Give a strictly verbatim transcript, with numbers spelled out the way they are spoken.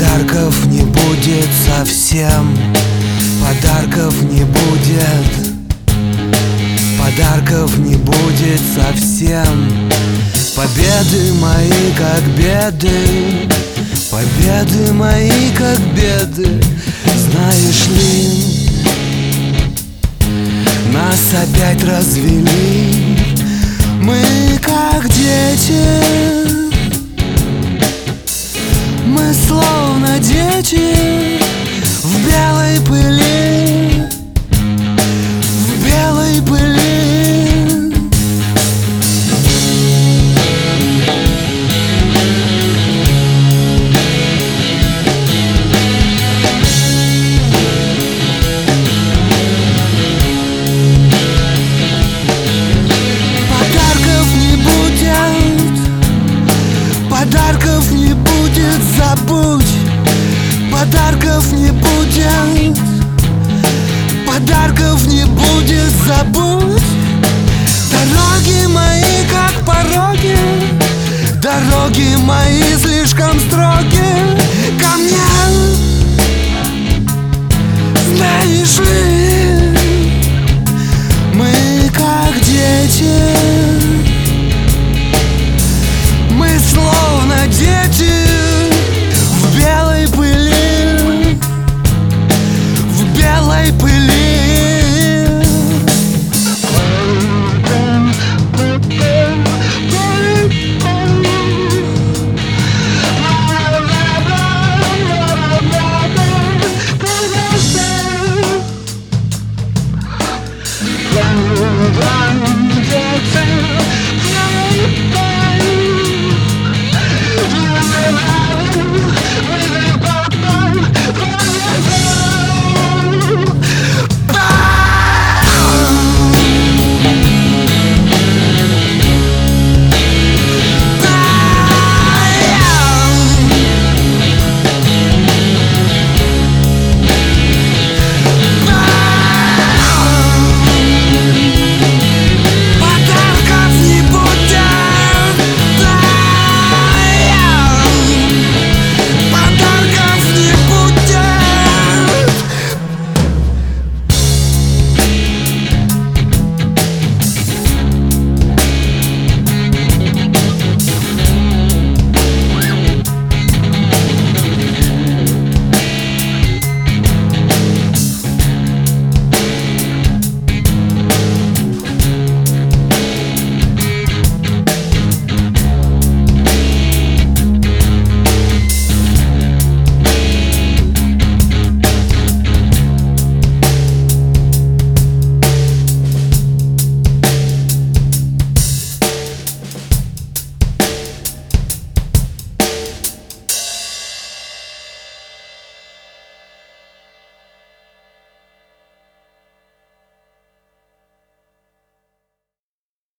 Подарков не будет совсем, подарков не будет, подарков не будет совсем. Победы мои как беды, победы мои как беды. Знаешь ли, нас опять развели, мы как дети, мы словно дети в белой пыли, в белой пыли. Подарков не будет, забудь. Подарков не будет, подарков не будет, забудь. Дороги мои как пороги, дороги мои слишком строгие ко мне. Знаешь ли, мы как дети, мы словно